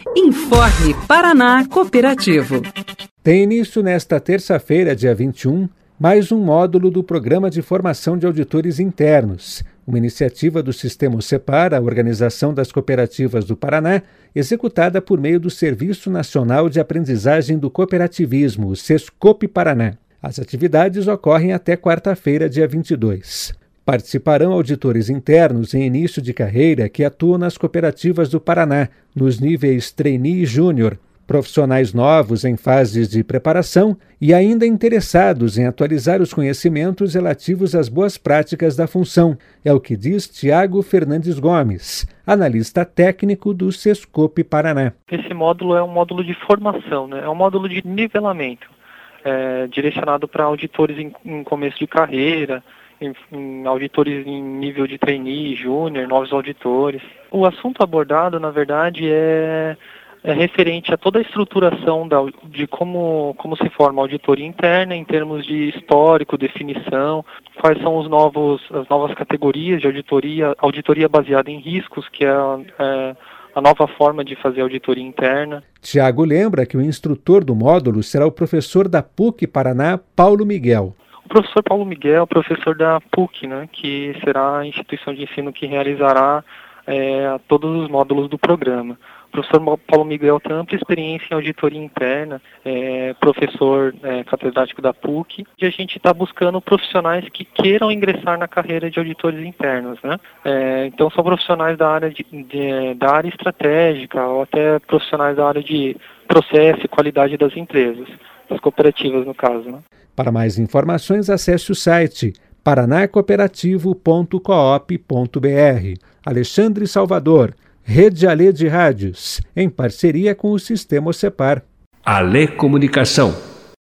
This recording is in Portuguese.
Informe Paraná Cooperativo. Tem início nesta terça-feira, dia 21, mais um módulo do Programa de Formação de Auditores Internos, uma iniciativa do Sistema Separ, a Organização das Cooperativas do Paraná, executada por meio do Serviço Nacional de Aprendizagem do Cooperativismo, o Sescope Paraná. As atividades ocorrem até quarta-feira, dia 22. Participarão auditores internos em início de carreira que atuam nas cooperativas do Paraná, nos níveis trainee e júnior, profissionais novos em fases de preparação e ainda interessados em atualizar os conhecimentos relativos às boas práticas da função. É o que diz Tiago Fernandes Gomes, analista técnico do Sescope Paraná. Esse módulo é um módulo de formação, né? É um módulo de nivelamento, direcionado para auditores em começo de carreira, em auditores em nível de trainee, júnior, novos auditores. O assunto abordado, na verdade, é referente a toda a estruturação de como se forma a auditoria interna em termos de histórico, definição, quais são as novas categorias de auditoria baseada em riscos, que é a nova forma de fazer auditoria interna. Tiago lembra que o instrutor do módulo será o professor da PUC Paraná, Paulo Miguel. O professor Paulo Miguel, professor da PUC, né, que será a instituição de ensino que realizará todos os módulos do programa. O professor Paulo Miguel tem ampla experiência em auditoria interna, professor catedrático da PUC, e a gente está buscando profissionais que queiram ingressar na carreira de auditores internos, né? Então são profissionais da área, da área estratégica, ou até profissionais da área de processo e qualidade das empresas, das cooperativas no caso, né? Para mais informações, acesse o site paranacooperativo.coop.br. Alexandre Salvador, Rede Alê de Rádios, em parceria com o Sistema Separ. Alê Comunicação.